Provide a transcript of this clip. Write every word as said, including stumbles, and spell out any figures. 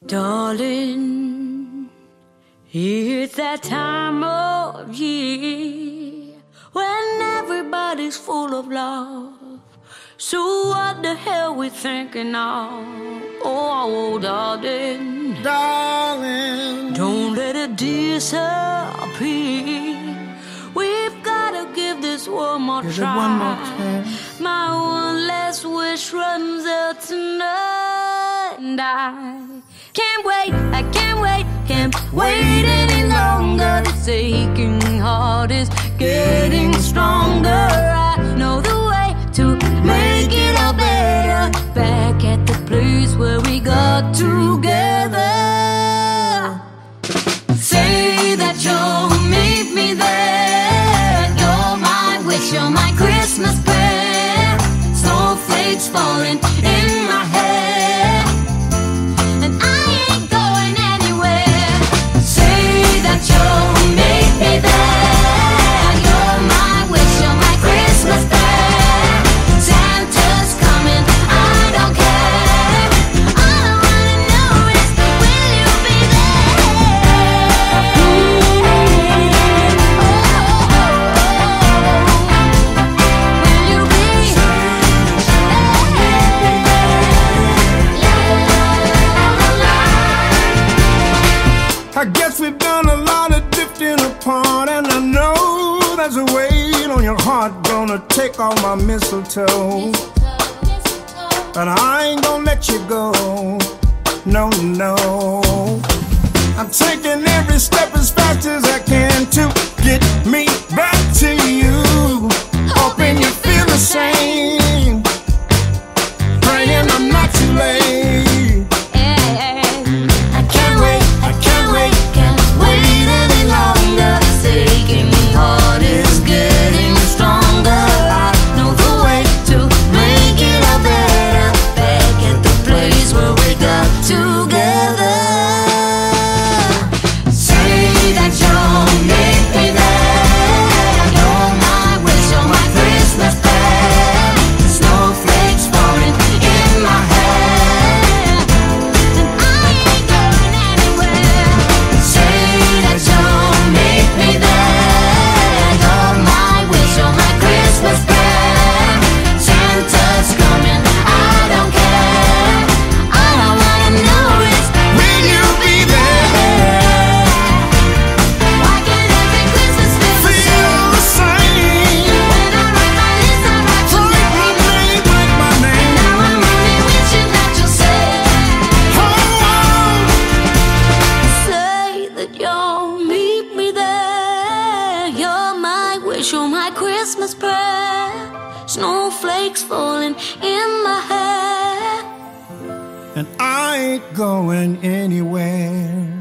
Darling, it's that time of year when everybody's full of love. So what the hell we thinking of? Oh, darling, darling, don't let it disappear. We've gotta give this one more give try. It one more time. My one last wish runs out tonight, and I can't wait, I can't wait, can't wait any longer. This aching heart is getting stronger. I know the way to make it all better. Back at the place where we got together. Say that you'll meet me there. You're my wish, you're my Christmas prayer. Snowflakes falling in my hair, and I ain't going anywhere. Say that you'll meet me there. You're my wish, you're my Christmas prayer. Santa's coming, I don't care. All I wanna know is, will you be there? Will you be I guess we've done a lot of drifting apart, and I know there's a weight on your heart gonna take all my mistletoe. But I ain't gonna let you go, no, no. I'm taking every step as fast as I can to get me back to you. Hoping you feel the same, praying I'm not too late. I can't wait, I can't wait, can't wait any longer. This aching heart is getting stronger. I know the way to make it all better. Back at the place where we got together. Say that you'll meet me there. You're my wish, you're my Christmas prayer. Snowflakes falling in my hair, and I ain't going anywhere. Say that you'll meet me there. You're my wish, you're my Christmas prayer. Santa's coming, I don't care. All I wanna know is, Will you be there? why can't every Christmas feel the Feel same? the same. When I write my list, I write your Break my name. name, break my name. Now I'm only wishing that you'll say, say that you'll meet me there. You're my wish, you're my Christmas prayer. Snowflakes falling in my hair. And I ain't going anywhere.